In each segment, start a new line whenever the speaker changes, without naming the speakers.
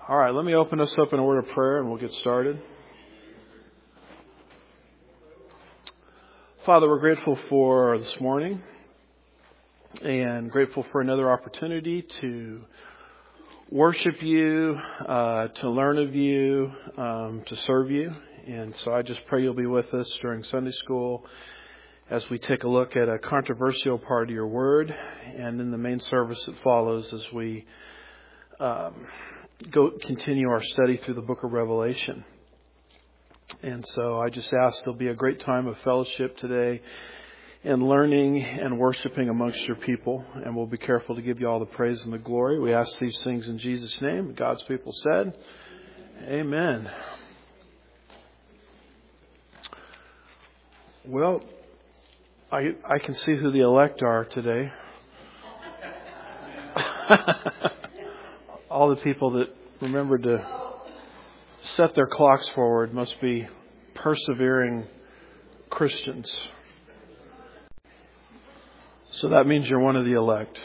All right, let me open us up in a word of prayer and we'll get started. Father, we're grateful for this morning and grateful for another opportunity to worship you, to learn of you, to serve you. And so I just pray you'll be with us during Sunday school as we take a look at a controversial part of your word, and in the main service that follows as we continue our study through the book of Revelation. And so I just ask there'll be a great time of fellowship today and learning and worshiping amongst your people. And we'll be careful to give you all the praise and the glory. We ask these things in Jesus' name. God's people said, Amen. Well, I can see who the elect are today. All the people that remembered to set their clocks forward must be persevering Christians. So that means you're one of the elect.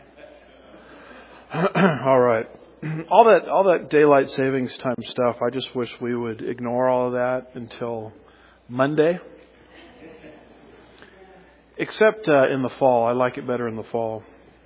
All right. All that daylight savings time stuff, I just wish we would ignore all of that until Monday. Except in the fall. I like it better in the fall.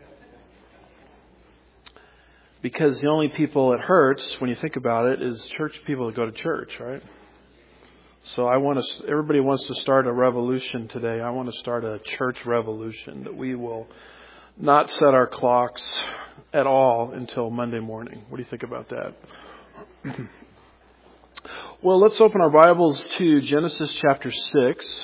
Because the only people it hurts, when you think about it, is church people that go to church, right? So everybody wants to start a revolution today. I want to start a church revolution, that we will not set our clocks at all until Monday morning. What do you think about that? Well, let's open our Bibles to Genesis chapter 6.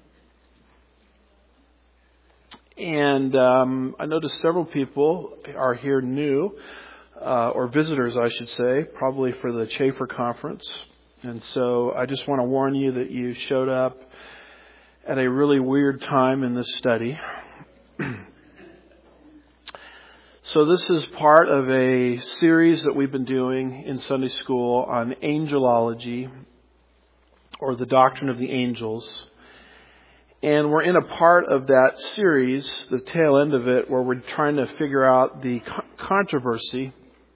And I noticed several people are here new. Or visitors, I should say, probably for the Chafer Conference. And so I just want to warn you that you showed up at a really weird time in this study. So this is part of a series that we've been doing in Sunday school on angelology, or the doctrine of the angels. And we're in a part of that series, the tail end of it, where we're trying to figure out the controversy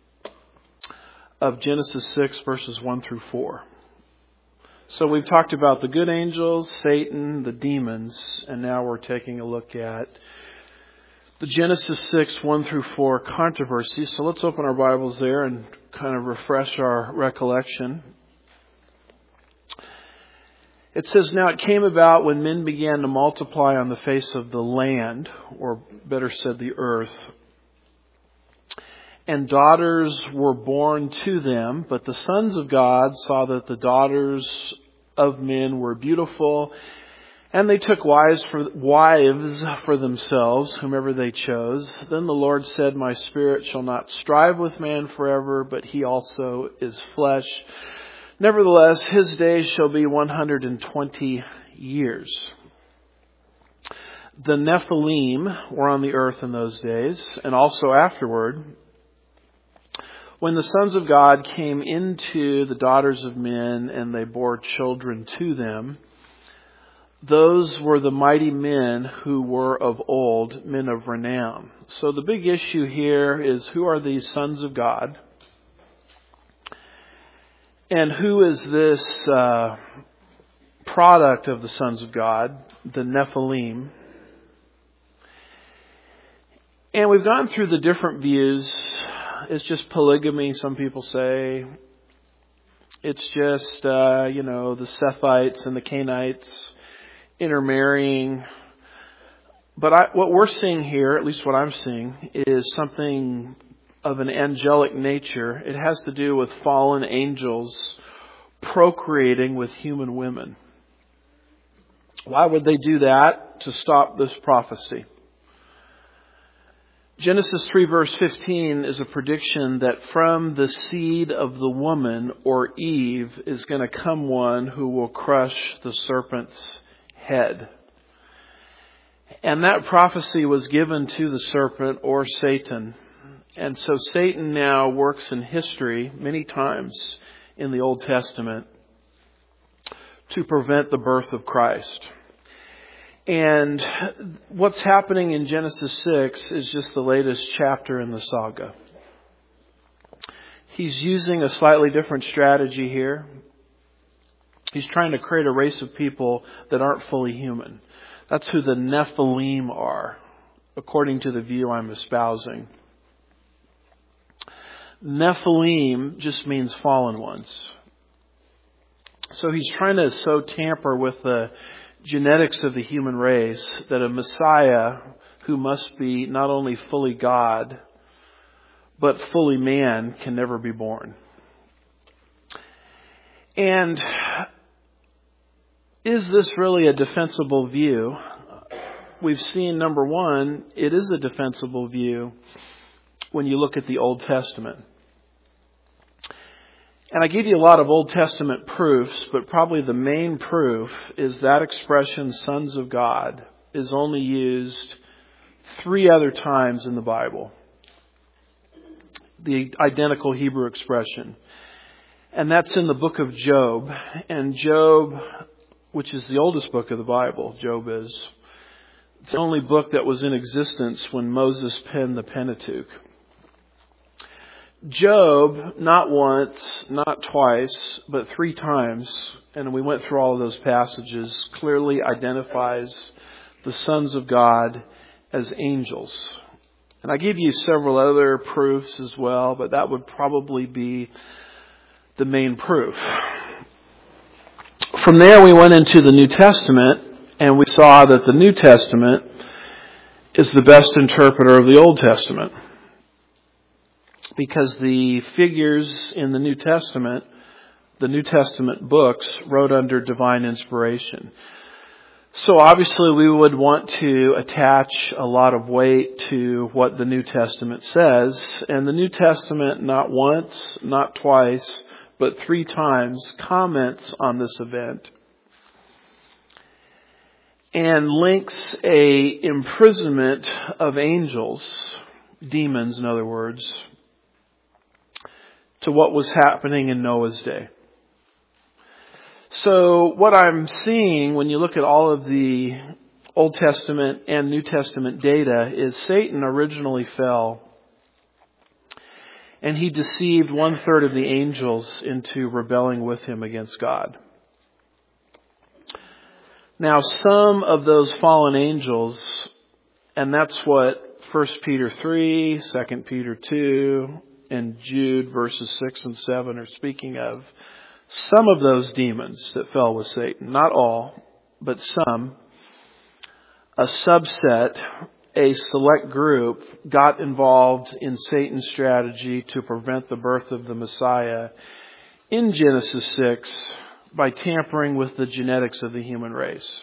of Genesis 6 verses 1 through 4. So we've talked about the good angels, Satan, the demons, and now we're taking a look at the Genesis 6 1 through 4 controversy. So let's open our Bibles there and kind of refresh our recollection. It says, "Now it came about when men began to multiply on the face of the land," or better said, the earth, "and daughters were born to them, but the sons of God saw that the daughters of men were beautiful, and they took wives for themselves, whomever they chose. Then the Lord said, My spirit shall not strive with man forever, but he also is flesh. Nevertheless, his days shall be 120 years. The Nephilim were on the earth in those days, and also afterward, when the sons of God came into the daughters of men and they bore children to them, those were the mighty men who were of old, men of renown." So the big issue here is, who are these sons of God? And who is this product of the sons of God, the Nephilim? And we've gone through the different views. It's just polygamy, some people say. It's just, the Sethites and the Canaanites intermarrying. But what we're seeing here, at least what I'm seeing, is something of an angelic nature. It has to do with fallen angels procreating with human women. Why would they do that? To stop this prophecy. Genesis 3 verse 15 is a prediction that from the seed of the woman, or Eve, is going to come one who will crush the serpent's head. And that prophecy was given to the serpent, or Satan. And so Satan now works in history many times in the Old Testament to prevent the birth of Christ. And what's happening in Genesis 6 is just the latest chapter in the saga. He's using a slightly different strategy here. He's trying to create a race of people that aren't fully human. That's who the Nephilim are, according to the view I'm espousing. Nephilim just means fallen ones. So he's trying to so tamper with the genetics of the human race that a Messiah who must be not only fully God, but fully man can never be born. And is this really a defensible view? We've seen, number one, it is a defensible view when you look at the Old Testament. And I gave you a lot of Old Testament proofs, but probably the main proof is that expression, sons of God, is only used 3 other times in the Bible. The identical Hebrew expression. And that's in the book of Job. And Job, which is the oldest book of the Bible, Job is. It's the only book that was in existence when Moses penned the Pentateuch. Job, not once, not twice, but 3 times, and we went through all of those passages, clearly identifies the sons of God as angels. And I gave you several other proofs as well, but that would probably be the main proof. From there we went into the New Testament, and we saw that the New Testament is the best interpreter of the Old Testament. Because the figures in the New Testament books, wrote under divine inspiration. So obviously we would want to attach a lot of weight to what the New Testament says. And the New Testament, not once, not twice, but 3 times, comments on this event. And links a imprisonment of angels, demons in other words, to what was happening in Noah's day. So what I'm seeing when you look at all of the Old Testament and New Testament data is Satan originally fell and he deceived 1/3 of the angels into rebelling with him against God. Now some of those fallen angels, and that's what 1 Peter 3, 2 Peter 2, and Jude verses 6 and 7 are speaking of. Some of those demons that fell with Satan, not all, but some, a subset, a select group, got involved in Satan's strategy to prevent the birth of the Messiah in Genesis 6 by tampering with the genetics of the human race.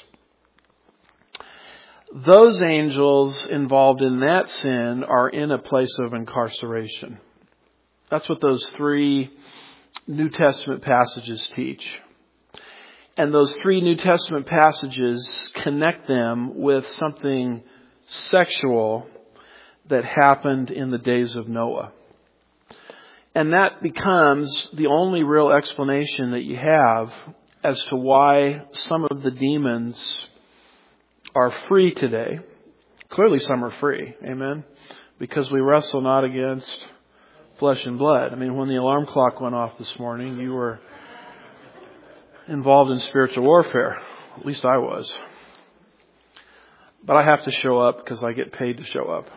Those angels involved in that sin are in a place of incarceration. That's what those 3 New Testament passages teach. And those 3 New Testament passages connect them with something sexual that happened in the days of Noah. And that becomes the only real explanation that you have as to why some of the demons are free today. Clearly some are free. Amen? Because we wrestle not against flesh and blood. I mean, when the alarm clock went off this morning, you were involved in spiritual warfare. At least I was. But I have to show up because I get paid to show up.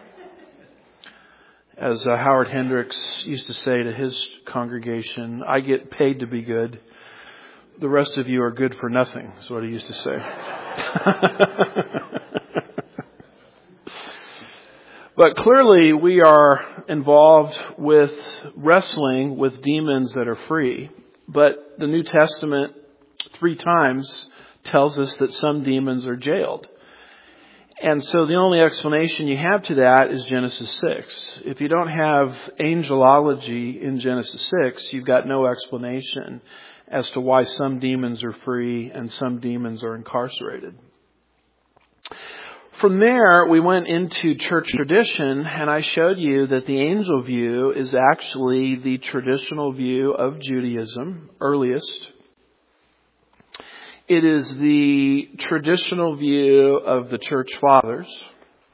As Howard Hendricks used to say to his congregation, I get paid to be good. The rest of you are good for nothing, is what he used to say. But clearly we are involved with wrestling with demons that are free. But the New Testament 3 times tells us that some demons are jailed. And so the only explanation you have to that is Genesis 6. If you don't have angelology in Genesis 6, you've got no explanation as to why some demons are free and some demons are incarcerated. From there, we went into church tradition, and I showed you that the angel view is actually the traditional view of Judaism, earliest. It is the traditional view of the church fathers.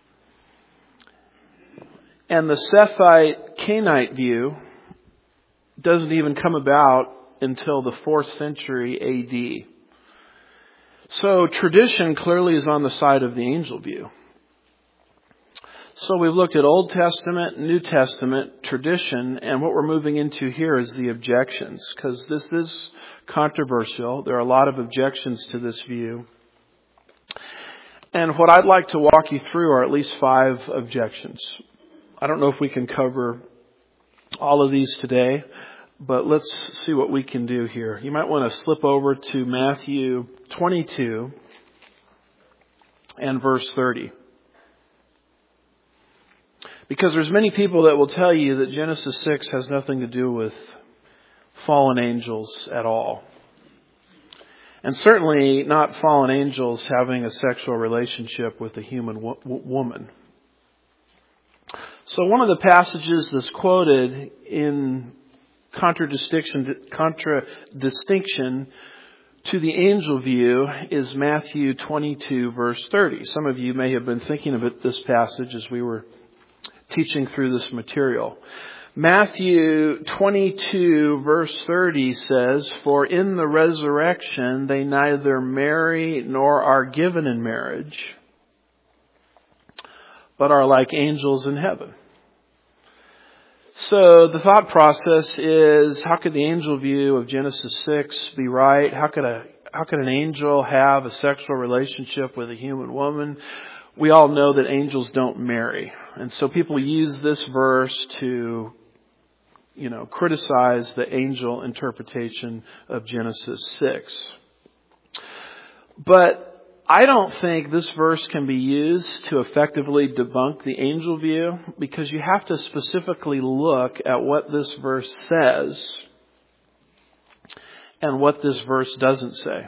And the Sethite Cainite view doesn't even come about until the 4th century AD. So tradition clearly is on the side of the angel view. So we've looked at Old Testament, New Testament, tradition, and what we're moving into here is the objections, because this is controversial. There are a lot of objections to this view. And what I'd like to walk you through are at least 5 objections. I don't know if we can cover all of these today, but let's see what we can do here. You might want to slip over to Matthew 22 and verse 30. Because there's many people that will tell you that Genesis 6 has nothing to do with fallen angels at all. And certainly not fallen angels having a sexual relationship with a human woman. So one of the passages that's quoted in contradistinction to the angel view is Matthew 22 verse 30. Some of you may have been thinking of this passage as we were teaching through this material. Matthew 22 verse 30 says, "For in the resurrection they neither marry nor are given in marriage, but are like angels in heaven." So the thought process is, how could the angel view of Genesis 6 be right? How could an angel have a sexual relationship with a human woman? We all know that angels don't marry. And so people use this verse to, criticize the angel interpretation of Genesis 6. But I don't think this verse can be used to effectively debunk the angel view, because you have to specifically look at what this verse says and what this verse doesn't say.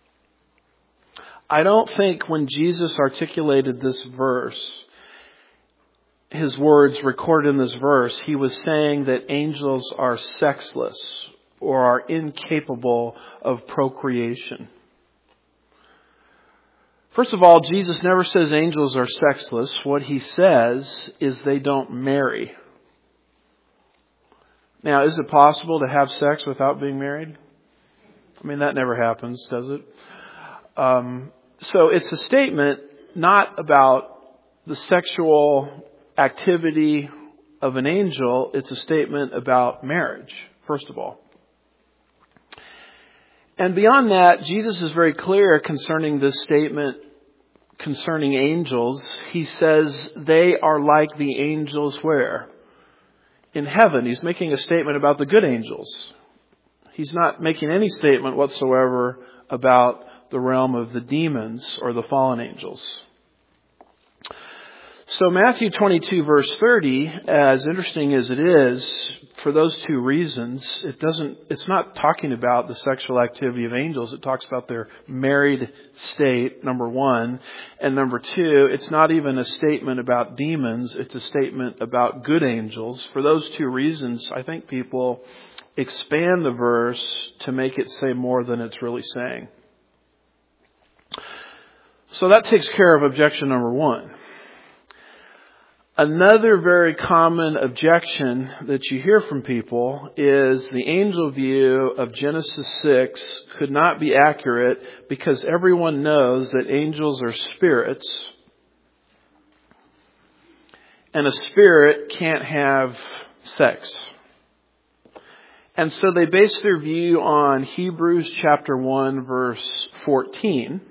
I don't think when Jesus articulated this verse, his words recorded in this verse, he was saying that angels are sexless or are incapable of procreation. First of all, Jesus never says angels are sexless. What he says is they don't marry. Now, is it possible to have sex without being married? I mean, that never happens, does it? So it's a statement not about the sexual activity of an angel. It's a statement about marriage, first of all. And beyond that, Jesus is very clear concerning this statement concerning angels. He says they are like the angels where? In heaven. He's making a statement about the good angels. He's not making any statement whatsoever about the realm of the demons or the fallen angels. So Matthew 22 verse 30, as interesting as it is, for those 2 reasons, it's not talking about the sexual activity of angels. It talks about their married state, number 1. And number 2, it's not even a statement about demons. It's a statement about good angels. For those 2 reasons, I think people expand the verse to make it say more than it's really saying. So that takes care of objection number 1. Another very common objection that you hear from people is the angel view of Genesis 6 could not be accurate because everyone knows that angels are spirits, and a spirit can't have sex. And so they base their view on Hebrews chapter 1 verse 14.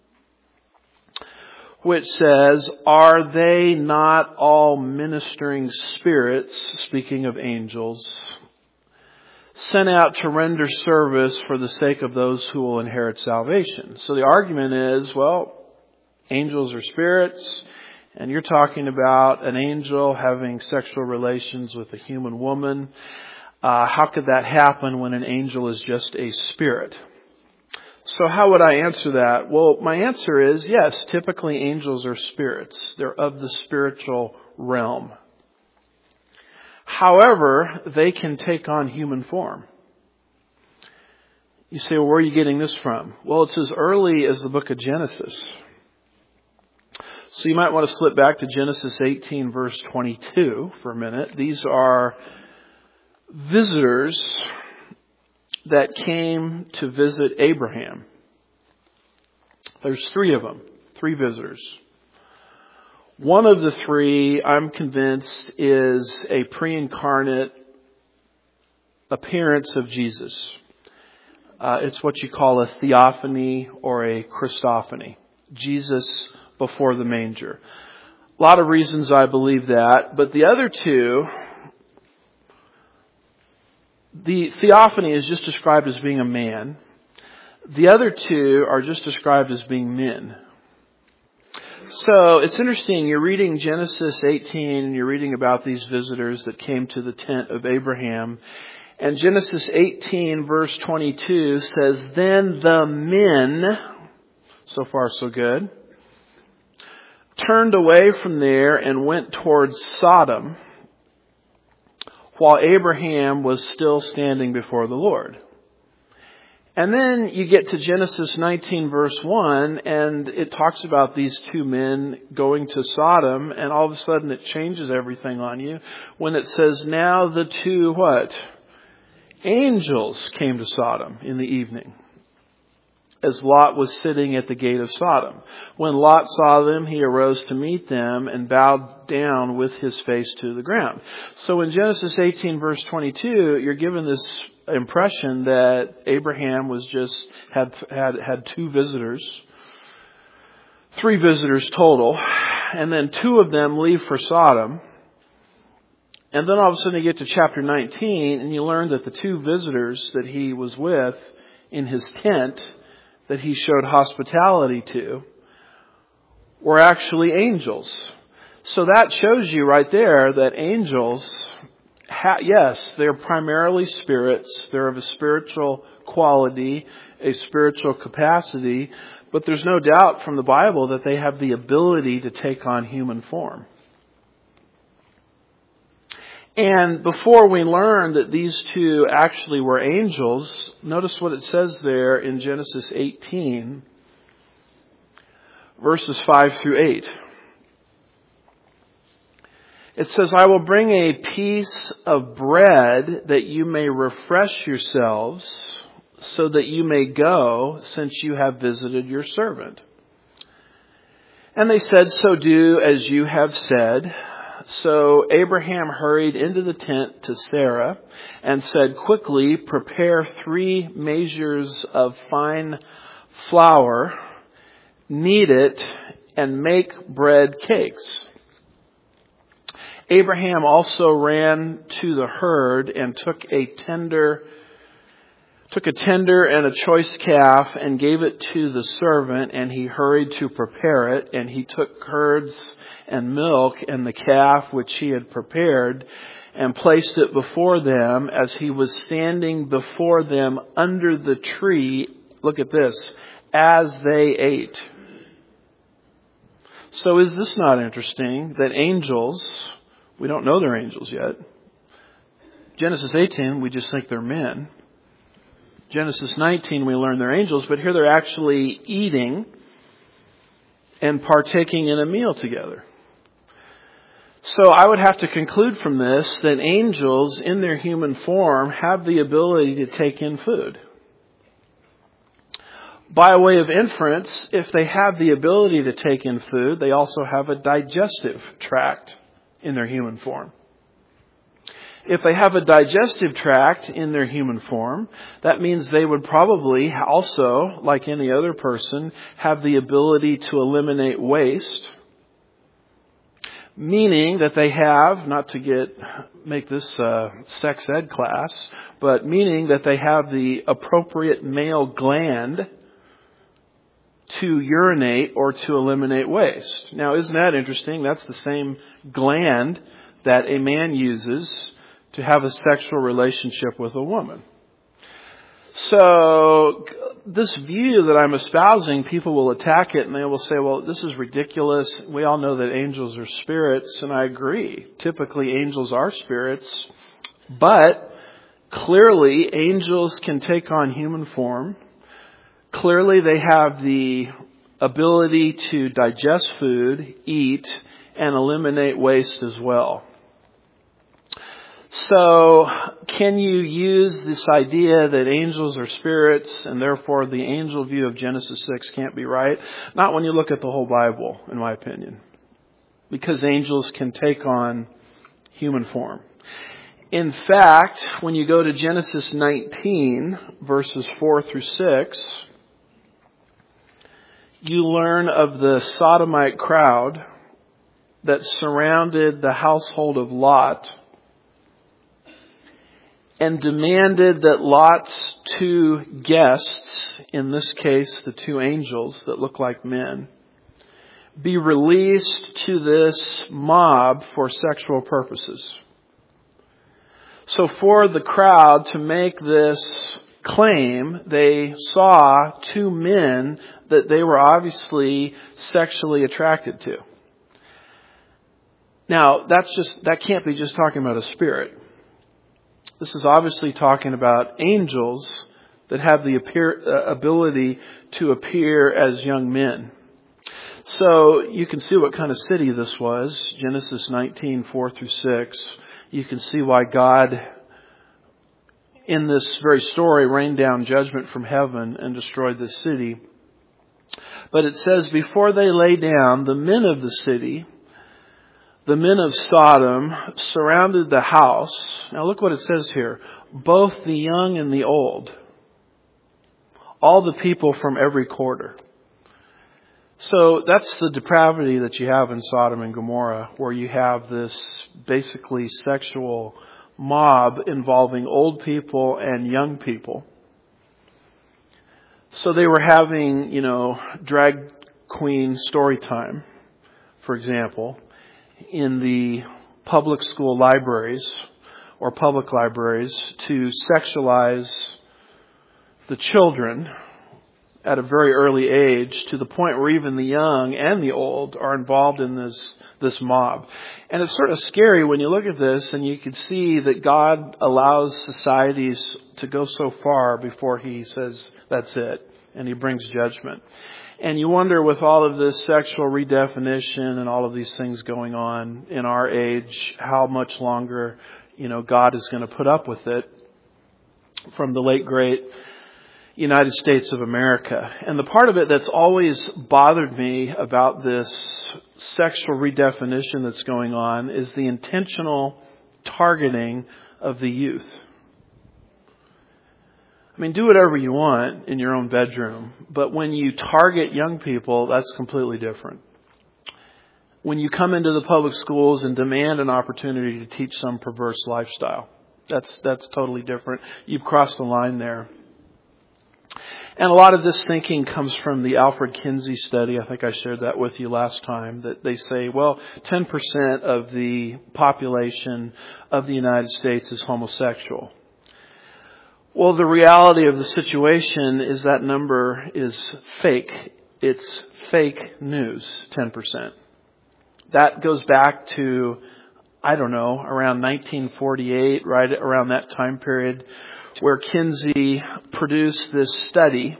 Which says, "Are they not all ministering spirits," speaking of angels, "sent out to render service for the sake of those who will inherit salvation?" So the argument is, well, angels are spirits, and you're talking about an angel having sexual relations with a human woman. How could that happen when an angel is just a spirit? So how would I answer that? Well, my answer is yes, typically angels are spirits. They're of the spiritual realm. However, they can take on human form. You say, well, where are you getting this from? Well, it's as early as the book of Genesis. So you might want to slip back to Genesis 18 verse 22 for a minute. These are visitors that came to visit Abraham. There's 3 of them, 3 visitors. One of the 3, I'm convinced, is a pre-incarnate appearance of Jesus. It's what you call a theophany or a Christophany. Jesus before the manger. A lot of reasons I believe that, but the other 2, the theophany is just described as being a man. The other 2 are just described as being men. So it's interesting, you're reading Genesis 18 and you're reading about these visitors that came to the tent of Abraham. And Genesis 18 verse 22 says, "Then the men," so far so good, "turned away from there and went towards Sodom, while Abraham was still standing before the Lord." And then you get to Genesis 19 verse 1 and it talks about these 2 men going to Sodom, and all of a sudden it changes everything on you when it says, "Now the 2 what? Angels came to Sodom in the evening, as Lot was sitting at the gate of Sodom. When Lot saw them, he arose to meet them and bowed down with his face to the ground." So in Genesis 18 verse 22, you're given this impression that Abraham was just had 2 visitors, 3 visitors total, and then 2 of them leave for Sodom. And then all of a sudden you get to chapter 19 and you learn that the 2 visitors that he was with in his tent that he showed hospitality to were actually angels. So that shows you right there that angels, yes, they're primarily spirits. They're of a spiritual quality, a spiritual capacity, but there's no doubt from the Bible that they have the ability to take on human form. And before we learn that these 2 actually were angels, notice what it says there in Genesis 18, verses 5 through 8. It says, "I will bring a piece of bread that you may refresh yourselves, so that you may go, since you have visited your servant." And they said, "So do as you have said." So Abraham hurried into the tent to Sarah and said, "Quickly prepare 3 measures of fine flour, knead it, and make bread cakes." Abraham also ran to the herd and took a tender and a choice calf and gave it to the servant, and he hurried to prepare it. And he took curds and milk and the calf which he had prepared and placed it before them as he was standing before them under the tree. Look at this, as they ate. So is this not interesting that angels, we don't know they're angels yet. Genesis 18, we just think they're men. Genesis 19, we learn they're angels, but here they're actually eating and partaking in a meal together. So I would have to conclude from this that angels in their human form have the ability to take in food. By way of inference, if they have the ability to take in food, they also have a digestive tract in their human form. If they have a digestive tract in their human form, that means they would probably also, like any other person, have the ability to eliminate waste. Meaning that they have, not to make this a sex ed class, but meaning that they have the appropriate male gland to urinate or to eliminate waste. Now, isn't that interesting? That's the same gland that a man uses to have a sexual relationship with a woman. So this view that I'm espousing, people will attack it and they will say, well, this is ridiculous. We all know that angels are spirits, and I agree. Typically, angels are spirits, but clearly angels can take on human form. Clearly, they have the ability to digest food, eat, and eliminate waste as well. So, can you use this idea that angels are spirits and therefore the angel view of Genesis 6 can't be right? Not when you look at the whole Bible, in my opinion. Because angels can take on human form. In fact, when you go to Genesis 19, verses 4 through 6, you learn of the sodomite crowd that surrounded the household of Lot and demanded that Lot's two guests, in this case the two angels that look like men, be released to this mob for sexual purposes. So for the crowd to make this claim, they saw two men that they were obviously sexually attracted to. Now, that can't be just talking about a spirit. This is obviously talking about angels that have the ability to appear as young men. So you can see what kind of city this was. Genesis 19, 4 through 6. You can see why God, in this very story, rained down judgment from heaven and destroyed this city. But it says, before they lay down, the men of the city, the men of Sodom, surrounded the house. Now look what it says here. Both the young and the old. All the people from every quarter. So that's the depravity that you have in Sodom and Gomorrah, where you have this basically sexual mob involving old people and young people. So they were having, drag queen story time, for example, in the public school libraries or public libraries to sexualize the children at a very early age, to the point where even the young and the old are involved in this mob. And it's sort of scary when you look at this and you can see that God allows societies to go so far before He says that's it, and He brings judgment. And you wonder, with all of this sexual redefinition and all of these things going on in our age, how much longer, God is going to put up with it from the late great United States of America. And the part of it that's always bothered me about this sexual redefinition that's going on is the intentional targeting of the youth. I mean, do whatever you want in your own bedroom, but when you target young people, that's completely different. When you come into the public schools and demand an opportunity to teach some perverse lifestyle, that's totally different. You've crossed the line there. And a lot of this thinking comes from the Alfred Kinsey study. I think I shared that with you last time, that they say, 10% of the population of the United States is homosexual. Well, the reality of the situation is that number is fake. It's fake news, 10%. That goes back to, around 1948, right around that time period, where Kinsey produced this study,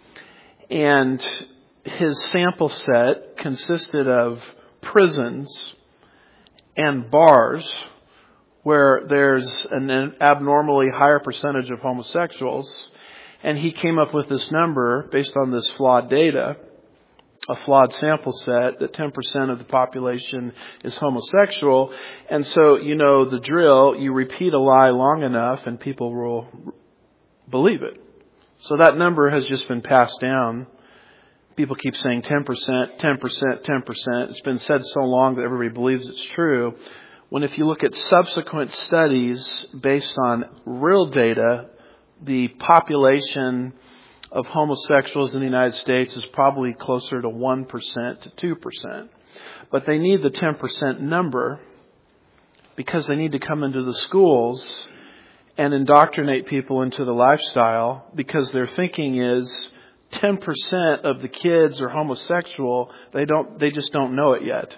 and his sample set consisted of prisons and bars where there's an abnormally higher percentage of homosexuals, and he came up with this number based on this flawed data, a flawed sample set, that 10% of the population is homosexual. And so, the drill, you repeat a lie long enough and people will believe it. So that number has just been passed down. People keep saying 10%, 10%, 10%. It's been said so long that everybody believes it's true. When if you look at subsequent studies based on real data, the population of homosexuals in the United States is probably closer to 1% to 2%. But they need the 10% number because they need to come into the schools and indoctrinate people into the lifestyle, because their thinking is 10% of the kids are homosexual. They just don't know it yet.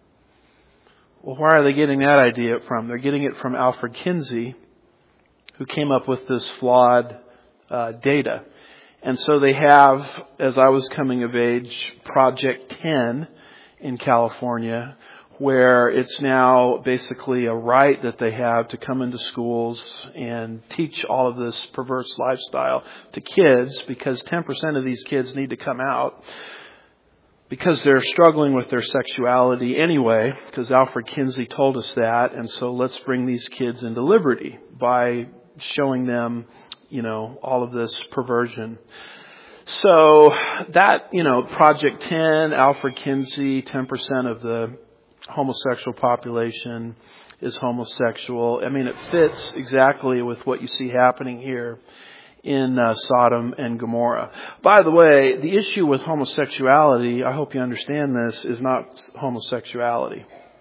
Well, where are they getting that idea from? They're getting it from Alfred Kinsey, who came up with this flawed data. And so they have, as I was coming of age, Project 10 in California, where it's now basically a right that they have to come into schools and teach all of this perverse lifestyle to kids, because 10% of these kids need to come out because they're struggling with their sexuality anyway, because Alfred Kinsey told us that. And so let's bring these kids into liberty by showing them, all of this perversion. So that, Project 10, Alfred Kinsey, 10% of the homosexual population is homosexual. I mean, it fits exactly with what you see happening here in Sodom and Gomorrah. By the way, the issue with homosexuality, I hope you understand this, is not homosexuality.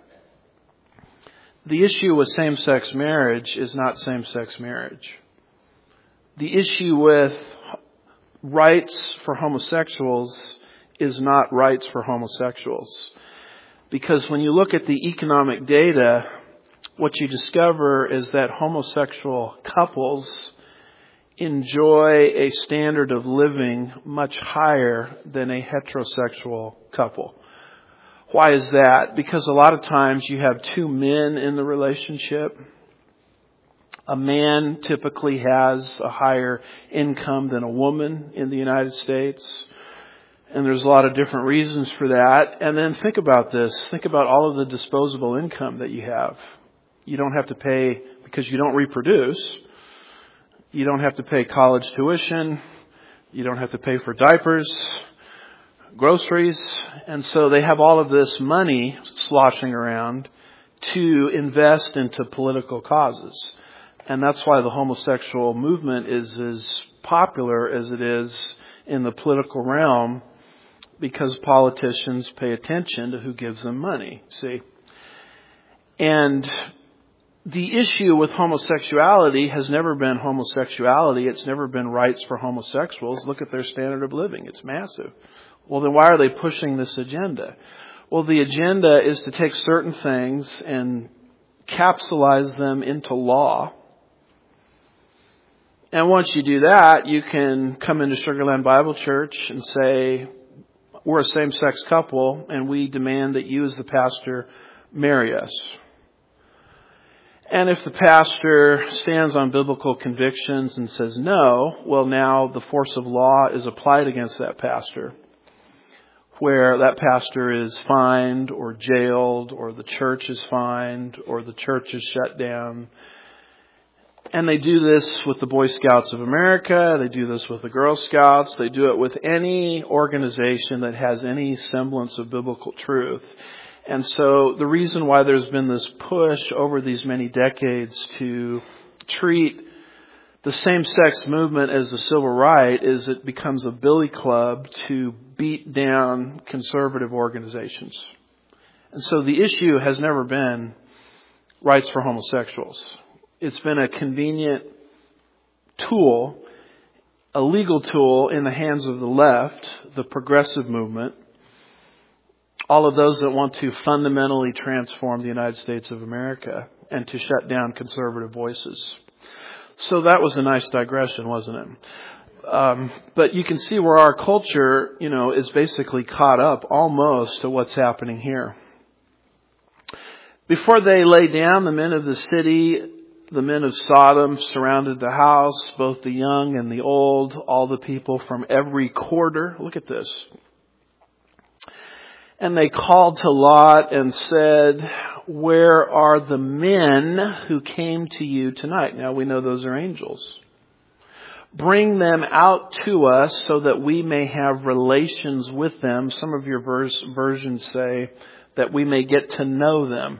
The issue with same-sex marriage is not same-sex marriage. The issue with rights for homosexuals is not rights for homosexuals. Because when you look at the economic data, what you discover is that homosexual couples enjoy a standard of living much higher than a heterosexual couple. Why is that? Because a lot of times you have two men in the relationship. A man typically has a higher income than a woman in the United States. And there's a lot of different reasons for that. And then think about this. Think about all of the disposable income that you have. You don't have to pay, because you don't reproduce. You don't have to pay college tuition. You don't have to pay for diapers, groceries. And so they have all of this money sloshing around to invest into political causes. And that's why the homosexual movement is as popular as it is in the political realm, because politicians pay attention to who gives them money, see? And the issue with homosexuality has never been homosexuality. It's never been rights for homosexuals. Look at their standard of living. It's massive. Well, then why are they pushing this agenda? Well, the agenda is to take certain things and capsulize them into law. And once you do that, you can come into Sugarland Bible Church and say, we're a same-sex couple, and we demand that you as the pastor marry us. And if the pastor stands on biblical convictions and says no, well, now the force of law is applied against that pastor, where that pastor is fined or jailed, or the church is fined, or the church is shut down. And they do this with the Boy Scouts of America. They do this with the Girl Scouts. They do it with any organization that has any semblance of biblical truth. And so the reason why there's been this push over these many decades to treat the same-sex movement as a civil right is it becomes a billy club to beat down conservative organizations. And so the issue has never been rights for homosexuals. It's been a convenient tool, a legal tool in the hands of the left, the progressive movement, all of those that want to fundamentally transform the United States of America and to shut down conservative voices. So that was a nice digression, wasn't it? But you can see where our culture, is basically caught up almost to what's happening here. Before they lay down, the men of the city, the men of Sodom, surrounded the house, both the young and the old, all the people from every quarter. Look at this. And they called to Lot and said, where are the men who came to you tonight? Now we know those are angels. Bring them out to us so that we may have relations with them. Some of your versions say that we may get to know them.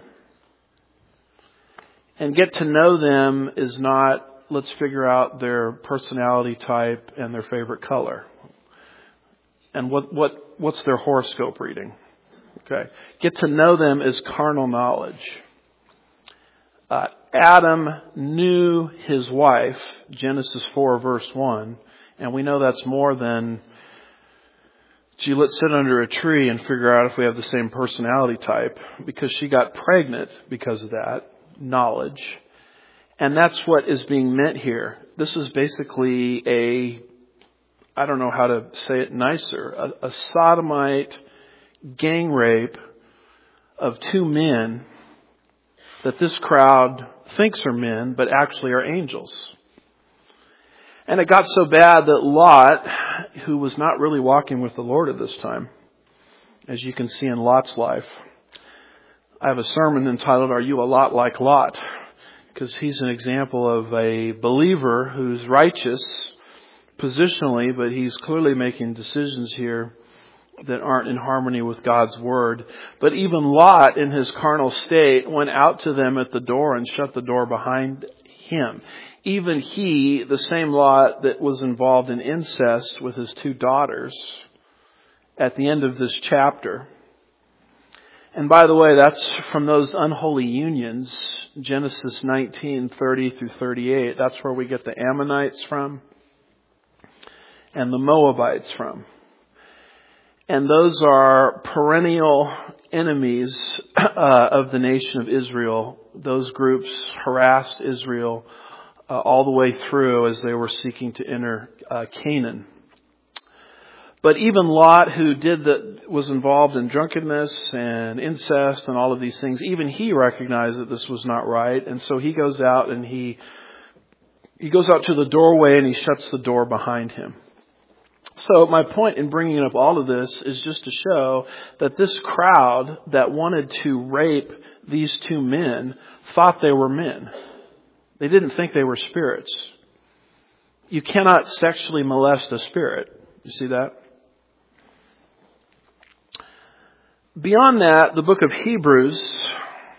And get to know them is not, let's figure out their personality type and their favorite color. And what's their horoscope reading. Okay. Get to know them is carnal knowledge. Adam knew his wife, Genesis 4 verse 1, and we know that's more than, gee, let's sit under a tree and figure out if we have the same personality type, because she got pregnant because of that knowledge. And that's what is being meant here. This is basically I don't know how to say it nicer, a sodomite gang rape of two men that this crowd thinks are men, but actually are angels. And it got so bad that Lot, who was not really walking with the Lord at this time, as you can see in Lot's life, I have a sermon entitled, "Are You a Lot Like Lot?" Because he's an example of a believer who's righteous positionally, but he's clearly making decisions here that aren't in harmony with God's Word. But even Lot, in his carnal state, went out to them at the door and shut the door behind him. Even he, the same Lot that was involved in incest with his two daughters at the end of this chapter. And by the way, that's from those unholy unions, Genesis 19:30 through 38. That's where we get the Ammonites from and the Moabites from. And those are perennial enemies of the nation of Israel. Those groups harassed Israel all the way through as they were seeking to enter Canaan. But even Lot, who was involved in drunkenness and incest and all of these things, even he recognized that this was not right. And so he goes out and he goes out to the doorway and he shuts the door behind him. So my point in bringing up all of this is just to show that this crowd that wanted to rape these two men thought they were men. They didn't think they were spirits. You cannot sexually molest a spirit. You see that? Beyond that, the book of Hebrews,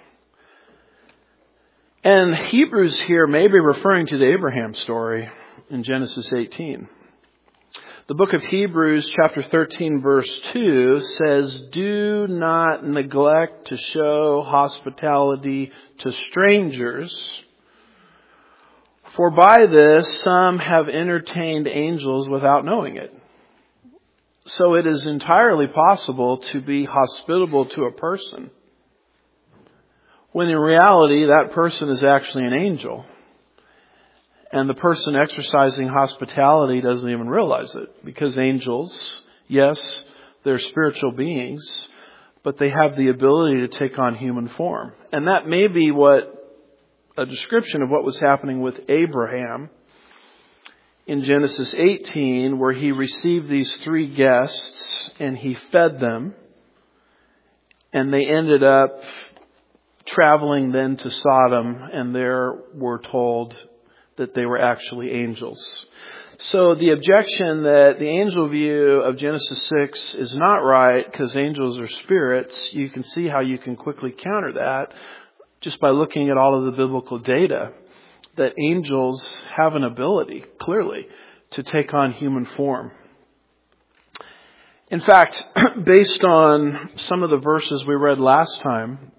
and Hebrews here may be referring to the Abraham story in Genesis 18. The book of Hebrews, chapter 13, verse 2 says, "Do not neglect to show hospitality to strangers, for by this some have entertained angels without knowing it." So it is entirely possible to be hospitable to a person, when in reality that person is actually an angel. And the person exercising hospitality doesn't even realize it. Because angels, yes, they're spiritual beings, but they have the ability to take on human form. And that may be a description of what was happening with Abraham in Genesis 18, where he received these three guests and he fed them. And they ended up traveling then to Sodom, and there we're told that they were actually angels. So the objection that the angel view of Genesis 6 is not right because angels are spirits, you can see how you can quickly counter that just by looking at all of the biblical data, that angels have an ability, clearly, to take on human form. In fact, based on some of the verses we read last time,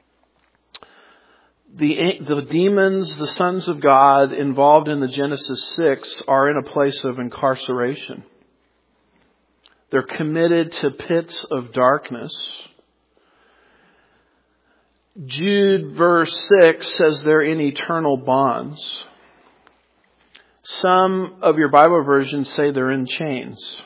the demons, the sons of God involved in the Genesis 6 are in a place of incarceration. They're committed to pits of darkness. Jude verse 6 says they're in eternal bonds. Some of your Bible versions say they're in chains.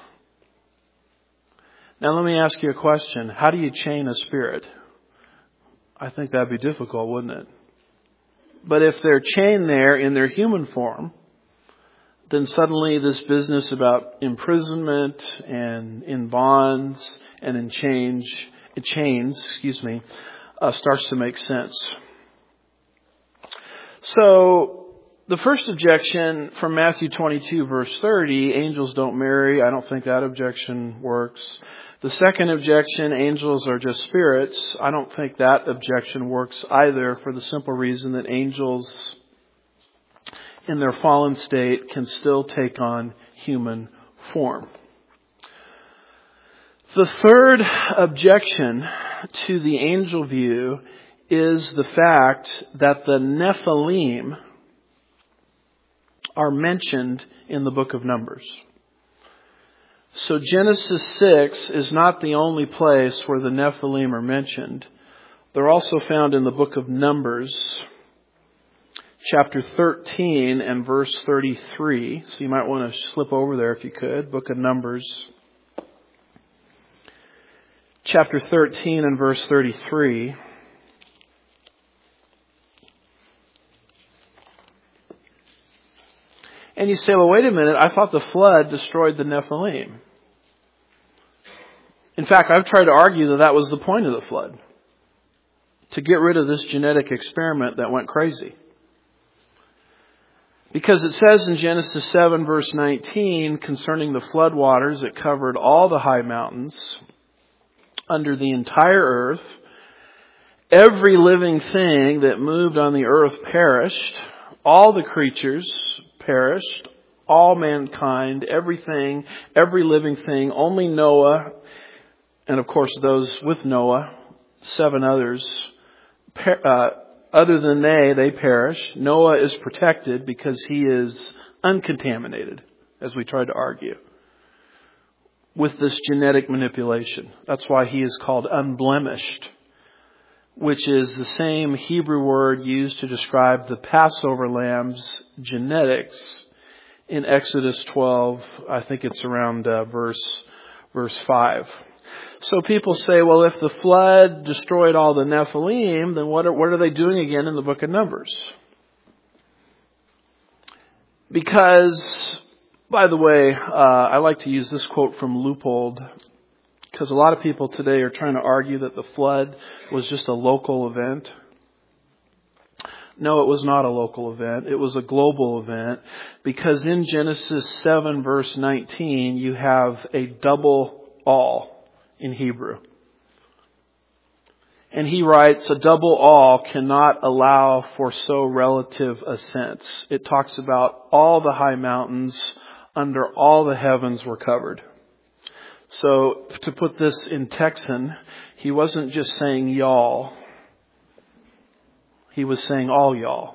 Now let me ask you a question. How do you chain a spirit? I think that'd be difficult, wouldn't it? But if they're chained there in their human form, then suddenly this business about imprisonment and in bonds and in chains, starts to make sense. So the first objection from Matthew 22 verse 30, angels don't marry. I don't think that objection works. The second objection, angels are just spirits. I don't think that objection works either, for the simple reason that angels in their fallen state can still take on human form. The third objection to the angel view is the fact that the Nephilim are mentioned in the book of Numbers. So Genesis 6 is not the only place where the Nephilim are mentioned. They're also found in the book of Numbers, chapter 13 and verse 33. So you might want to slip over there if you could. Book of Numbers, chapter 13 and verse 33. And you say, well, wait a minute, I thought the flood destroyed the Nephilim. In fact, I've tried to argue that that was the point of the flood. To get rid of this genetic experiment that went crazy. Because it says in Genesis 7 verse 19 concerning the flood waters, it covered all the high mountains under the entire earth. Every living thing that moved on the earth perished. All the creatures perished. All mankind, everything, every living thing. Only Noah, and of course those with Noah, 7 others, other than they perish. Noah is protected because he is uncontaminated, as we tried to argue, with this genetic manipulation. That's why he is called unblemished, which is the same Hebrew word used to describe the Passover lamb's genetics in Exodus 12. I think it's around verse 5. So people say, well, if the flood destroyed all the Nephilim, then what are they doing again in the book of Numbers? Because, by the way, I like to use this quote from Leupold, because a lot of people today are trying to argue that the flood was just a local event. No, it was not a local event. It was a global event, because in Genesis 7 verse 19, you have a double all in Hebrew. And he writes, a double all cannot allow for so relative a sense. It talks about all the high mountains under all the heavens were covered. So to put this in Texan, he wasn't just saying y'all. He was saying all y'all.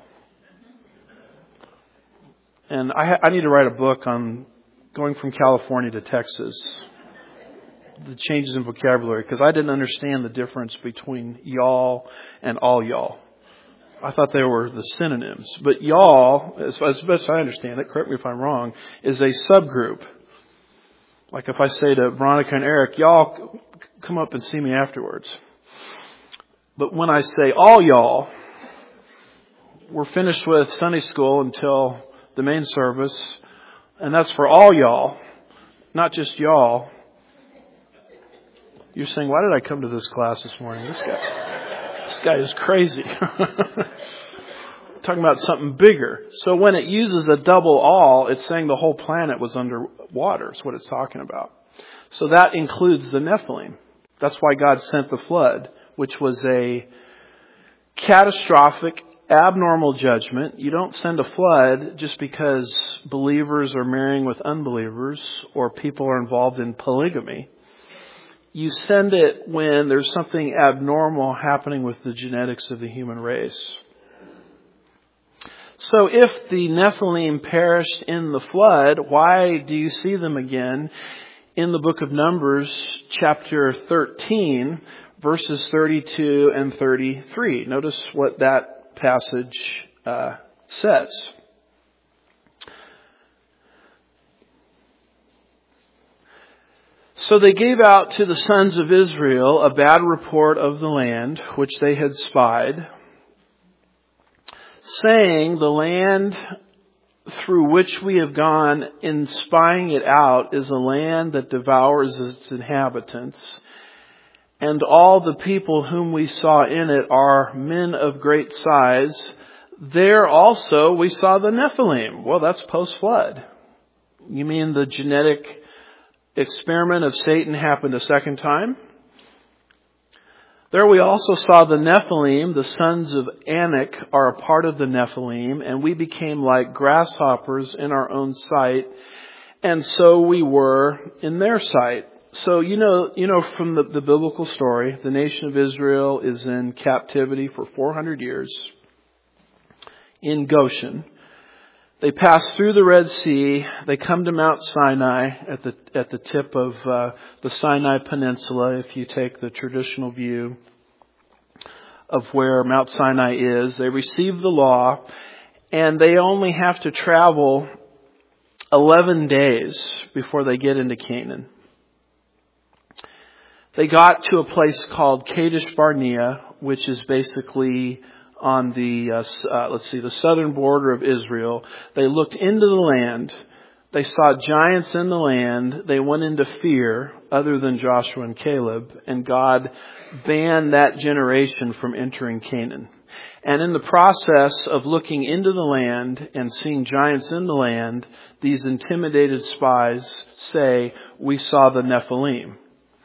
And I need to write a book on going from California to Texas. The changes in vocabulary, because I didn't understand the difference between y'all and all y'all. I thought they were the synonyms. But y'all, as best as I understand it, correct me if I'm wrong, is a subgroup. Like if I say to Veronica and Eric, y'all come up and see me afterwards. But when I say all y'all, we're finished with Sunday school until the main service. And that's for all y'all, not just y'all. You're saying, why did I come to this class this morning? This guy is crazy. Talking about something bigger. So when it uses a double all, it's saying the whole planet was under water. Is what it's talking about. So that includes the Nephilim. That's why God sent the flood, which was a catastrophic, abnormal judgment. You don't send a flood just because believers are marrying with unbelievers or people are involved in polygamy. You send it when there's something abnormal happening with the genetics of the human race. So if the Nephilim perished in the flood, why do you see them again in the book of Numbers, chapter 13, verses 32 and 33? Notice what that passage says. So they gave out to the sons of Israel a bad report of the land which they had spied, saying, the land through which we have gone in spying it out is a land that devours its inhabitants, and all the people whom we saw in it are men of great size. There also we saw the Nephilim. Well, that's post-flood. You mean the genetic experiment of Satan happened a second time? There we also saw the Nephilim. The sons of Anak are a part of the Nephilim, and we became like grasshoppers in our own sight, and so we were in their sight. So you know from the biblical story, the nation of Israel is in captivity for 400 years in Goshen. They pass through the Red Sea. They come to Mount Sinai at the tip of the Sinai Peninsula, if you take the traditional view of where Mount Sinai is. They receive the law, and they only have to travel 11 days before they get into Canaan. They got to a place called Kadesh Barnea, which is basically on the southern border of Israel. They looked into the land. They saw giants in the land. They went into fear, other than Joshua and Caleb, and God banned that generation from entering Canaan. And in the process of looking into the land and seeing giants in the land, these intimidated spies say, "We saw the Nephilim."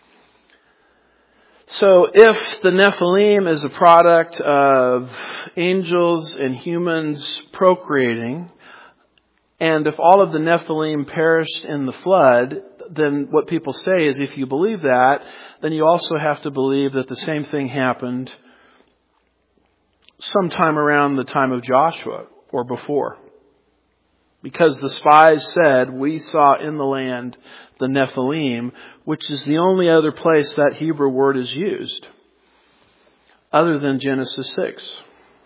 So if the Nephilim is a product of angels and humans procreating, and if all of the Nephilim perished in the flood, then what people say is if you believe that, then you also have to believe that the same thing happened sometime around the time of Joshua or before. Because the spies said, "We saw in the land the Nephilim," which is the only other place that Hebrew word is used, other than Genesis 6.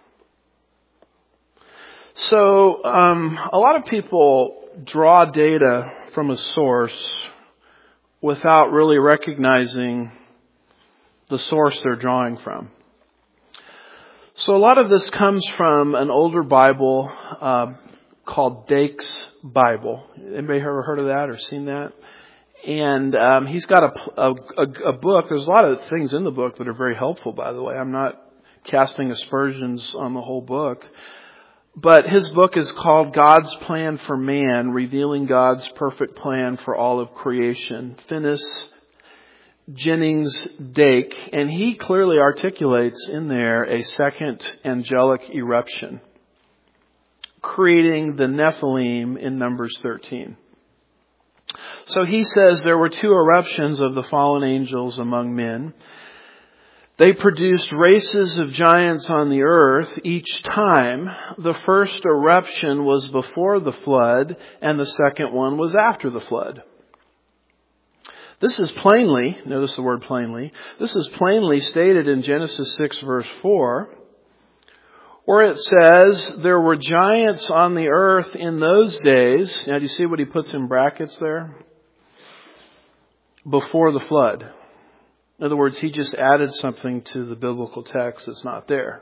So, a lot of people draw data from a source without really recognizing the source they're drawing from. So a lot of this comes from an older Bible called Dake's Bible. Anybody ever heard of that or seen that? And he's got a book. There's a lot of things in the book that are very helpful, by the way. I'm not casting aspersions on the whole book. But his book is called God's Plan for Man, Revealing God's Perfect Plan for All of Creation. Finis Jennings Dake. And he clearly articulates in there a second angelic eruption, creating the Nephilim in Numbers 13. So he says there were two eruptions of the fallen angels among men. They produced races of giants on the earth each time. The first eruption was before the flood, and the second one was after the flood. This is plainly, notice the word plainly, this is plainly stated in Genesis 6 verse 4, where it says, there were giants on the earth in those days. Now do you see what he puts in brackets there? Before the flood. In other words, he just added something to the biblical text that's not there.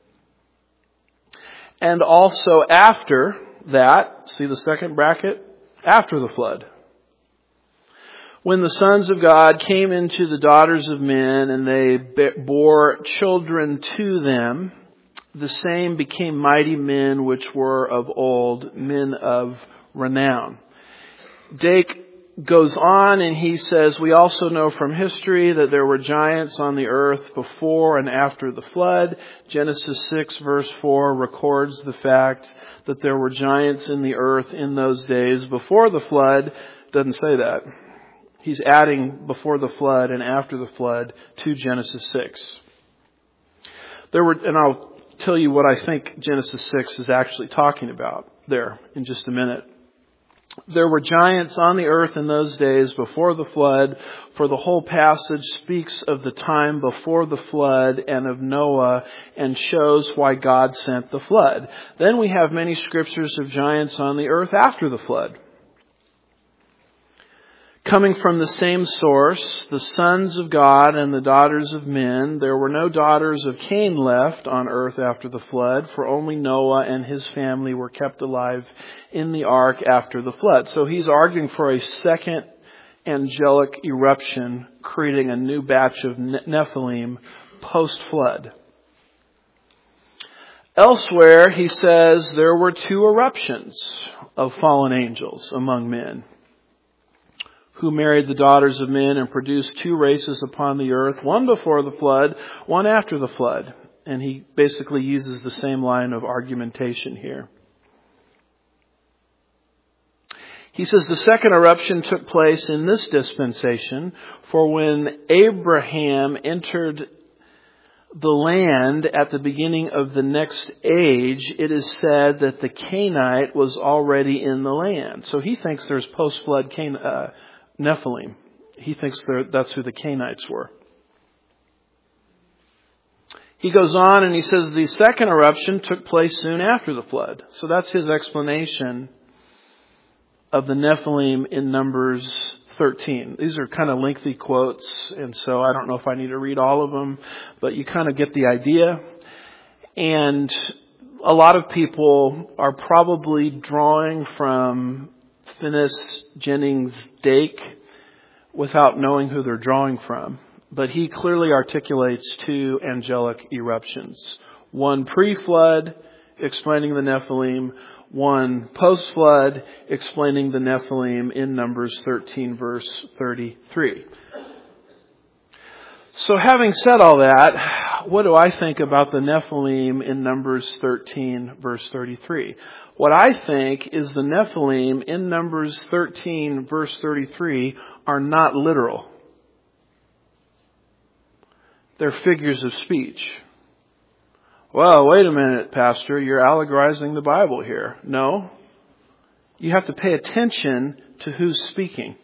And also after that, see the second bracket? After the flood. When the sons of God came into the daughters of men and they bore children to them, the same became mighty men which were of old, men of renown. Dake goes on and he says, we also know from history that there were giants on the earth before and after the flood. Genesis 6 verse 4 records the fact that there were giants in the earth in those days before the flood. Doesn't say that. He's adding before the flood and after the flood to Genesis 6. And I'll tell you what I think Genesis 6 is actually talking about there in just a minute. There were giants on the earth in those days before the flood, for the whole passage speaks of the time before the flood and of Noah and shows why God sent the flood. Then we have many scriptures of giants on the earth after the flood. Coming from the same source, the sons of God and the daughters of men, there were no daughters of Cain left on earth after the flood, for only Noah and his family were kept alive in the ark after the flood. So he's arguing for a second angelic eruption, creating a new batch of Nephilim post-flood. Elsewhere, he says there were two eruptions of fallen angels among men, who married the daughters of men and produced two races upon the earth, one before the flood, one after the flood. And he basically uses the same line of argumentation here. He says the second eruption took place in this dispensation, for when Abraham entered the land at the beginning of the next age, it is said that the Canaanite was already in the land. So he thinks there's post-flood Nephilim. He thinks that's who the Canaanites were. He goes on and he says the second eruption took place soon after the flood. So that's his explanation of the Nephilim in Numbers 13. These are kind of lengthy quotes, and so I don't know if I need to read all of them, but you kind of get the idea. And a lot of people are probably drawing from Finis Jennings Dake without knowing who they're drawing from. But he clearly articulates two angelic eruptions. One pre-flood, explaining the Nephilim. One post-flood, explaining the Nephilim in Numbers 13, verse 33. So having said all that, what do I think about the Nephilim in Numbers 13, verse 33? What I think is the Nephilim in Numbers 13, verse 33 are not literal. They're figures of speech. Well, wait a minute, Pastor, you're allegorizing the Bible here. No. You have to pay attention to who's speaking.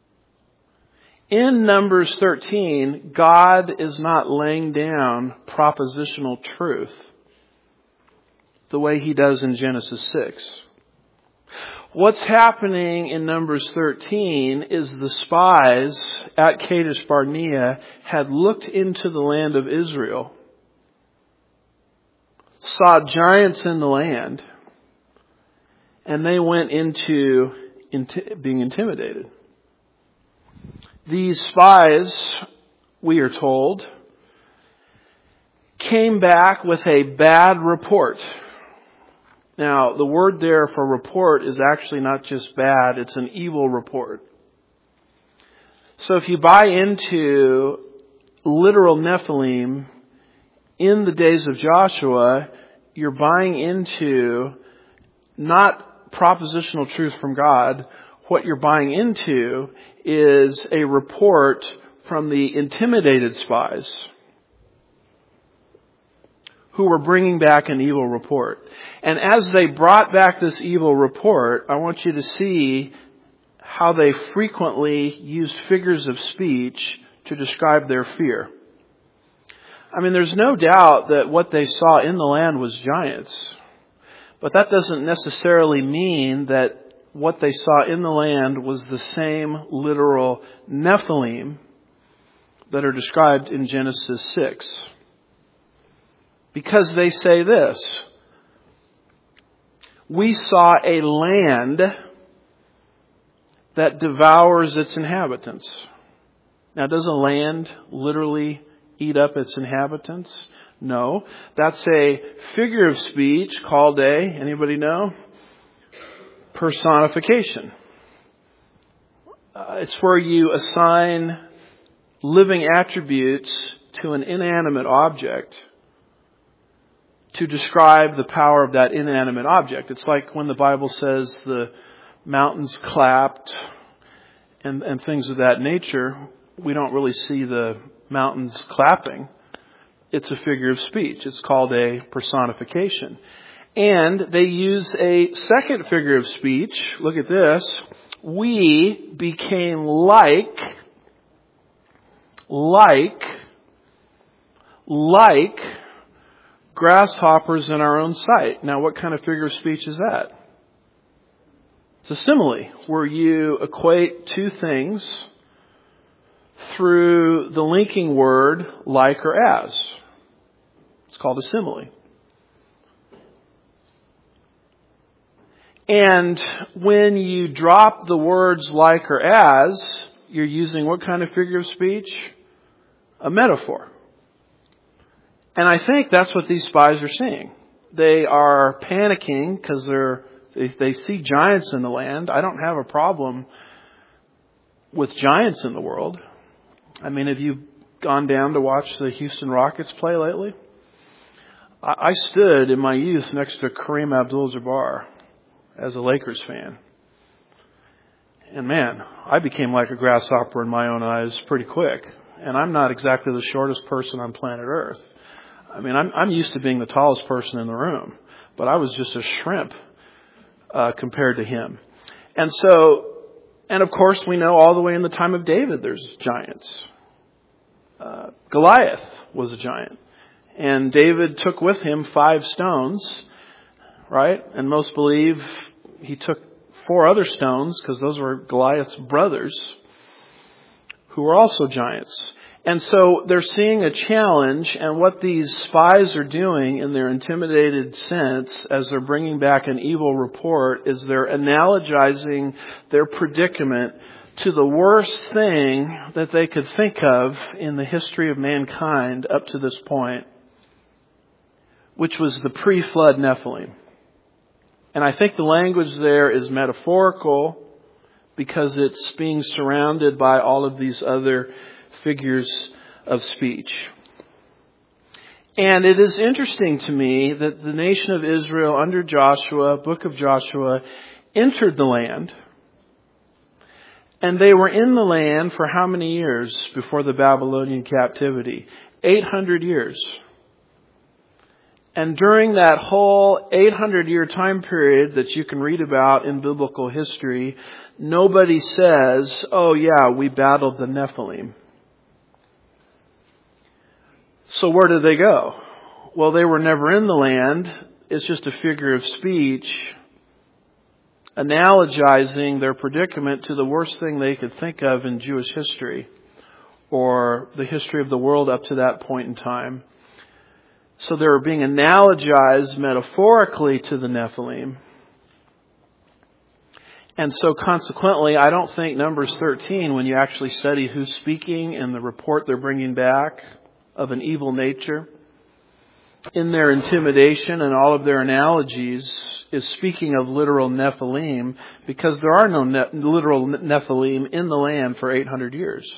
In Numbers 13, God is not laying down propositional truth the way He does in Genesis 6. What's happening in Numbers 13 is the spies at Kadesh Barnea had looked into the land of Israel, saw giants in the land, and they went into being intimidated. These spies, we are told, came back with a bad report. Now, the word there for report is actually not just bad, it's an evil report. So if you buy into literal Nephilim in the days of Joshua, you're buying into not propositional truth from God. What you're buying into is a report from the intimidated spies who were bringing back an evil report. And as they brought back this evil report, I want you to see how they frequently used figures of speech to describe their fear. I mean, there's no doubt that what they saw in the land was giants. But that doesn't necessarily mean that what they saw in the land was the same literal Nephilim that are described in Genesis 6. Because they say this: we saw a land that devours its inhabitants. Now, does a land literally eat up its inhabitants? No. That's a figure of speech called anybody know? Personification. It's where you assign living attributes to an inanimate object to describe the power of that inanimate object. It's like when the Bible says the mountains clapped and things of that nature. We don't really see the mountains clapping. It's a figure of speech. It's called a personification. And they use a second figure of speech. Look at this. We became like grasshoppers in our own sight. Now, what kind of figure of speech is that? It's a simile where you equate two things through the linking word like or as. It's called a simile. And when you drop the words like or as, you're using what kind of figure of speech? A metaphor. And I think that's what these spies are seeing. They are panicking because they see giants in the land. I don't have a problem with giants in the world. I mean, have you gone down to watch the Houston Rockets play lately? I stood in my youth next to Kareem Abdul-Jabbar as a Lakers fan. And man, I became like a grasshopper in my own eyes pretty quick. And I'm not exactly the shortest person on planet Earth. I mean, I'm used to being the tallest person in the room. But I was just a shrimp compared to him. And of course, we know all the way in the time of David there's giants. Goliath was a giant. And David took with him 5 stones, right? And most believe he took 4 other stones because those were Goliath's brothers. who are also giants. And so they're seeing a challenge, and what these spies are doing in their intimidated sense as they're bringing back an evil report is they're analogizing their predicament to the worst thing that they could think of in the history of mankind up to this point, which was the pre-flood Nephilim. And I think the language there is metaphorical because it's being surrounded by all of these other figures of speech. And it is interesting to me that the nation of Israel under Joshua, book of Joshua, entered the land. And they were in the land for how many years before the Babylonian captivity? 800 years. And during that whole 800-year time period that you can read about in biblical history, nobody says, oh yeah, we battled the Nephilim. So where did they go? Well, they were never in the land. It's just a figure of speech, analogizing their predicament to the worst thing they could think of in Jewish history, or the history of the world up to that point in time. So they were being analogized metaphorically to the Nephilim. And so consequently, I don't think Numbers 13, when you actually study who's speaking and the report they're bringing back of an evil nature, in their intimidation and all of their analogies, is speaking of literal Nephilim, because there are no literal Nephilim in the land for 800 years.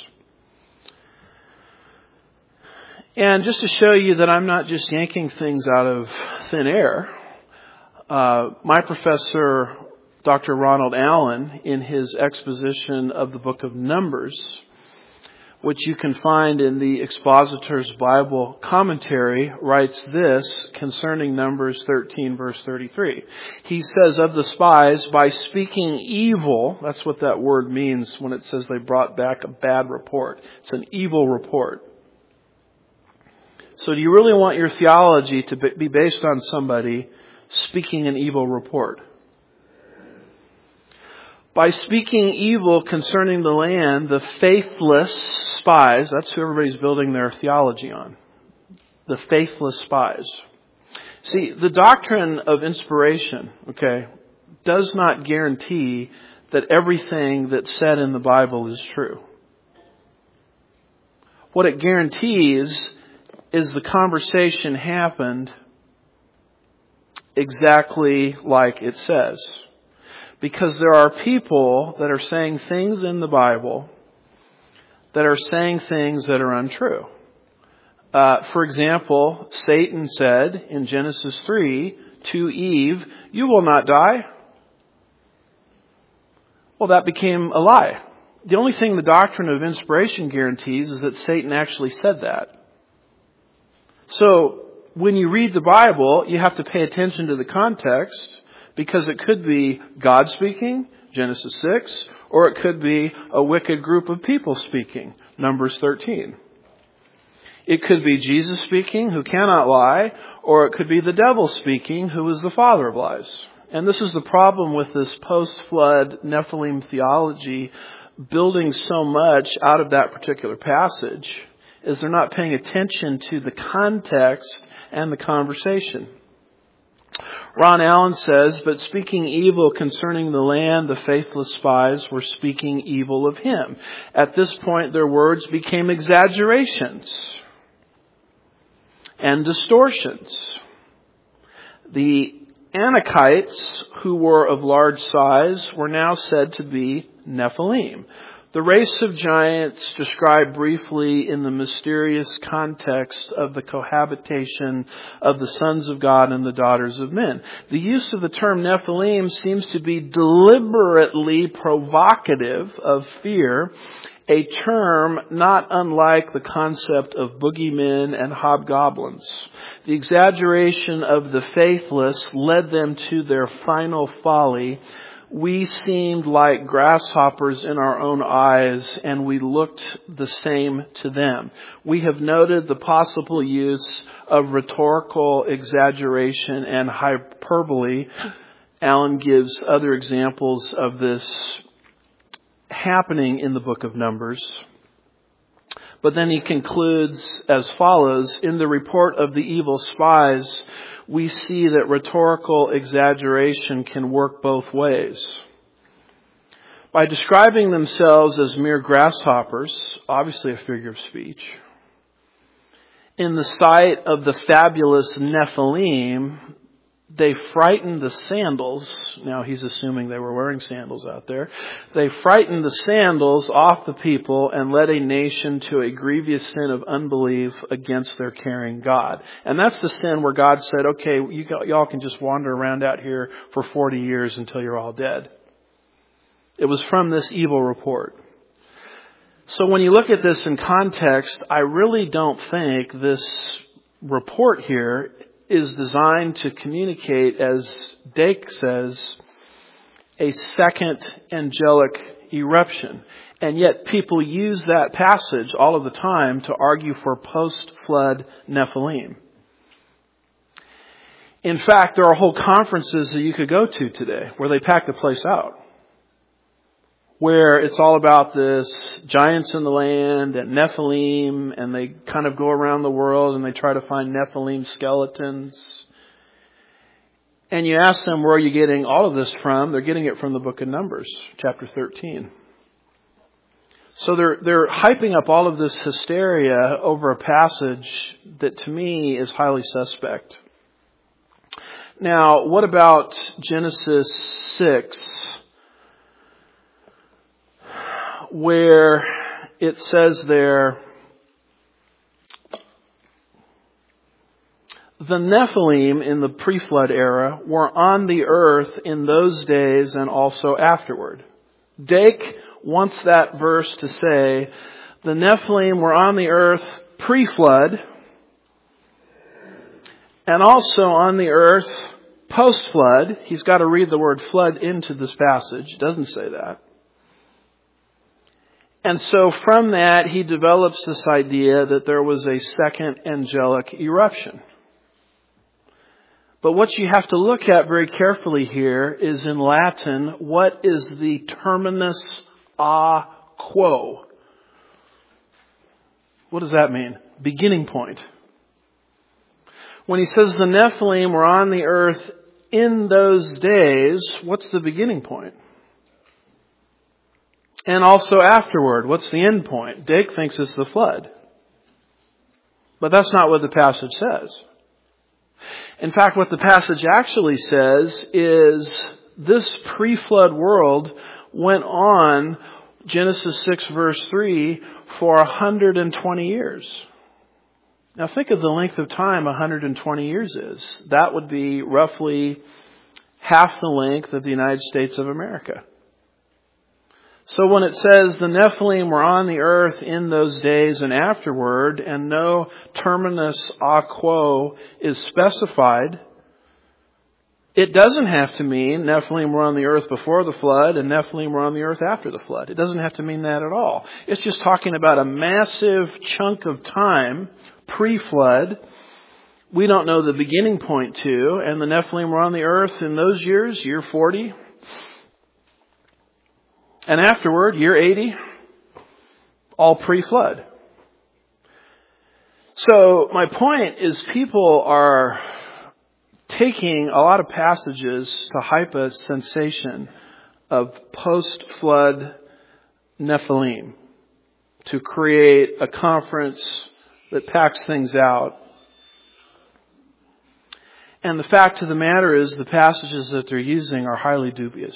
And just to show you that I'm not just yanking things out of thin air, my professor, Dr. Ronald Allen, in his exposition of the book of Numbers, which you can find in the Expositor's Bible Commentary, writes this concerning Numbers 13, verse 33. He says of the spies, by speaking evil, that's what that word means when it says they brought back a bad report. It's an evil report. So do you really want your theology to be based on somebody speaking an evil report? By speaking evil concerning the land, the faithless spies, that's who everybody's building their theology on. The faithless spies. See, the doctrine of inspiration, does not guarantee that everything that's said in the Bible is true. What it guarantees is the conversation happened exactly like it says. Because there are people that are saying things in the Bible that are saying things that are untrue. For example, Satan said in Genesis 3 to Eve, "You will not die." Well, that became a lie. The only thing the doctrine of inspiration guarantees is that Satan actually said that. So when you read the Bible, you have to pay attention to the context, because it could be God speaking, Genesis 6, or it could be a wicked group of people speaking, Numbers 13. It could be Jesus speaking, who cannot lie, or it could be the devil speaking, who is the father of lies. And this is the problem with this post-flood Nephilim theology, building so much out of that particular passage, is they're not paying attention to the context and the conversation. Ron Allen says, but speaking evil concerning the land, the faithless spies were speaking evil of him. At this point, their words became exaggerations and distortions. The Anakites, who were of large size, were now said to be Nephilim. The race of giants described briefly in the mysterious context of the cohabitation of the sons of God and the daughters of men. The use of the term Nephilim seems to be deliberately provocative of fear, a term not unlike the concept of boogeymen and hobgoblins. The exaggeration of the faithless led them to their final folly. We seemed like grasshoppers in our own eyes, and we looked the same to them. We have noted the possible use of rhetorical exaggeration and hyperbole. Allen gives other examples of this happening in the book of Numbers. But then he concludes as follows, in the report of the evil spies, we see that rhetorical exaggeration can work both ways. By describing themselves as mere grasshoppers, obviously a figure of speech, in the sight of the fabulous Nephilim, they frightened the sandals. Now he's assuming they were wearing sandals out there. They frightened the sandals off the people and led a nation to a grievous sin of unbelief against their caring God. And that's the sin where God said, okay, y'all can just wander around out here for 40 years until you're all dead. It was from this evil report. So when you look at this in context, I really don't think this report here is designed to communicate, as Dake says, a second angelic eruption. And yet people use that passage all of the time to argue for post-flood Nephilim. In fact, there are whole conferences that you could go to today where they pack the place out, where it's all about this giants in the land and Nephilim, and they kind of go around the world and they try to find Nephilim skeletons. And you ask them, where are you getting all of this from? They're getting it from the book of Numbers, chapter 13. So they're hyping up all of this hysteria over a passage that to me is highly suspect. Now, what about Genesis 6? Where it says there, the Nephilim in the pre-flood era were on the earth in those days and also afterward. Dake wants that verse to say, the Nephilim were on the earth pre-flood and also on the earth post-flood. He's got to read the word flood into this passage. It doesn't say that. And so from that, he develops this idea that there was a second angelic eruption. But what you have to look at very carefully here is in Latin, what is the terminus a quo? What does that mean? Beginning point. When he says the Nephilim were on the earth in those days, what's the beginning point? And also afterward, what's the end point? Dake thinks it's the flood. But that's not what the passage says. In fact, what the passage actually says is this pre-flood world went on, Genesis 6 verse 3, for 120 years. Now think of the length of time 120 years is. That would be roughly half the length of the United States of America. So when it says the Nephilim were on the earth in those days and afterward, and no terminus a quo is specified, it doesn't have to mean Nephilim were on the earth before the flood and Nephilim were on the earth after the flood. It doesn't have to mean that at all. It's just talking about a massive chunk of time pre-flood. We don't know the beginning point to, and the Nephilim were on the earth in those years, year 40. And afterward, year 80, all pre-flood. So my point is people are taking a lot of passages to hype a sensation of post-flood Nephilim to create a conference that packs things out. And the fact of the matter is the passages that they're using are highly dubious.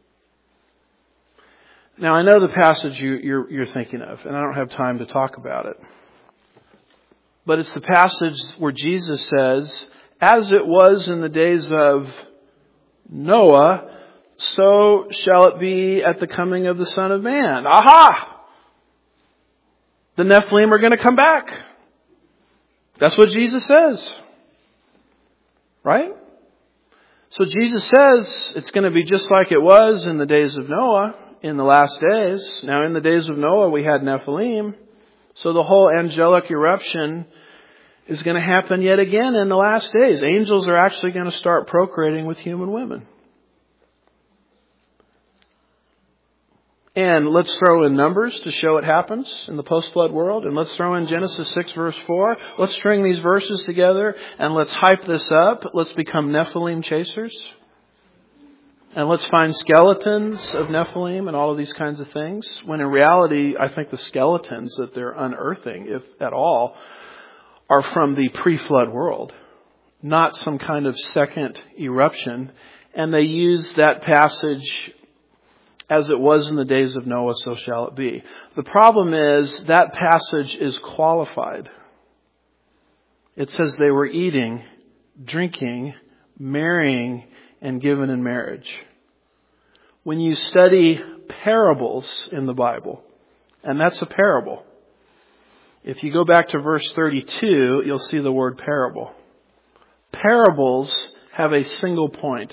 Now, I know the passage you're thinking of, and I don't have time to talk about it. But it's the passage where Jesus says, as it was in the days of Noah, so shall it be at the coming of the Son of Man. Aha! The Nephilim are going to come back. That's what Jesus says. Right? So Jesus says it's going to be just like it was in the days of Noah. In the last days. Now, in the days of Noah, we had Nephilim. So the whole angelic eruption is going to happen yet again in the last days. Angels are actually going to start procreating with human women. And let's throw in Numbers to show it happens in the post-flood world. And let's throw in Genesis 6 verse 4. Let's string these verses together and let's hype this up. Let's become Nephilim chasers. And let's find skeletons of Nephilim and all of these kinds of things. When in reality, I think the skeletons that they're unearthing, if at all, are from the pre-flood world. Not some kind of second eruption. And they use that passage, as it was in the days of Noah, so shall it be. The problem is that passage is qualified. It says they were eating, drinking, marrying, and given in marriage. When you study parables in the Bible, and that's a parable. If you go back to verse 32, you'll see the word parable. Parables have a single point.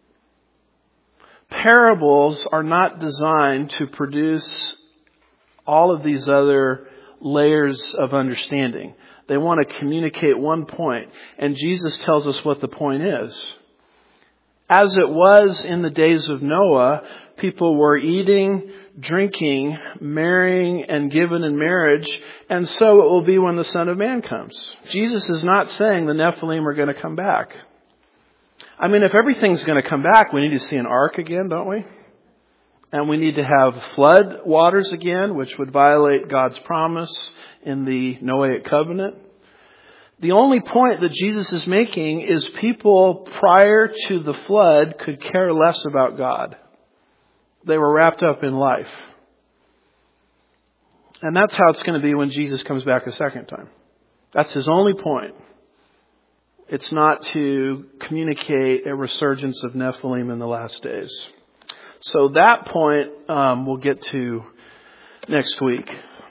Parables are not designed to produce all of these other layers of understanding. They want to communicate one point. And Jesus tells us what the point is. As it was in the days of Noah, people were eating, drinking, marrying, and given in marriage. And so it will be when the Son of Man comes. Jesus is not saying the Nephilim are going to come back. I mean, if everything's going to come back, we need to see an ark again, don't we? And we need to have flood waters again, which would violate God's promise in the Noahic covenant. The only point that Jesus is making is people prior to the flood could care less about God. They were wrapped up in life. And that's how it's going to be when Jesus comes back a second time. That's his only point. It's not to communicate a resurgence of Nephilim in the last days. So that point we'll get to next week.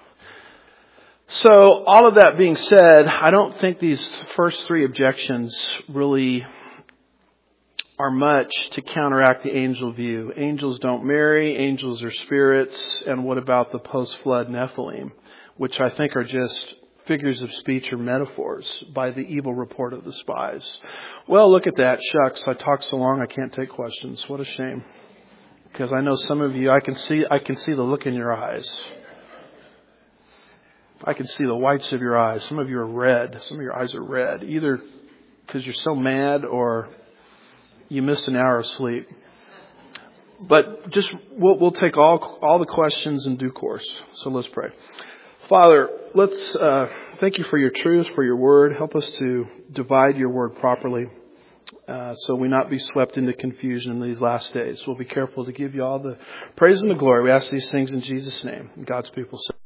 So all of that being said, I don't think these first three objections really are much to counteract the angel view. Angels don't marry, angels are spirits, and what about the post-flood Nephilim, which I think are just figures of speech or metaphors by the evil report of the spies. Well, look at that. Shucks, I talked so long I can't take questions. What a shame. Because I know some of you, I can see the look in your eyes. I can see the whites of your eyes. Some of you are red. Some of your eyes are red. Either because you're so mad or you missed an hour of sleep. But just, we'll take all the questions in due course. So let's pray. Father, let's thank you for your truth, for your word. Help us to divide your word properly so we not be swept into confusion in these last days. We'll be careful to give you all the praise and the glory. We ask these things in Jesus' name. And God's people say.